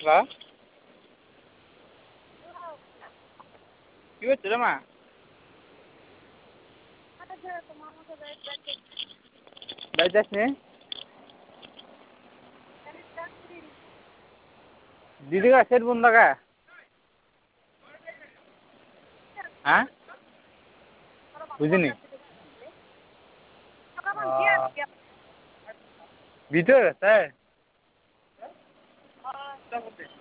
হ্যাঁ কি হচ্ছে রে মা বাড়ি যাস নি দিদি का सेट बंद का हाँ बुझिनी ভিতর আছে